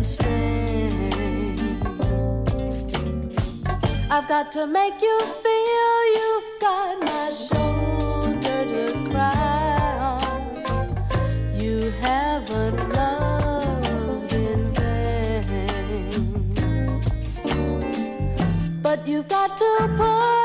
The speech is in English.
strength. I've got to make you feel you've got my shoulder to cry on. You haven't loved in vain, but you've got to put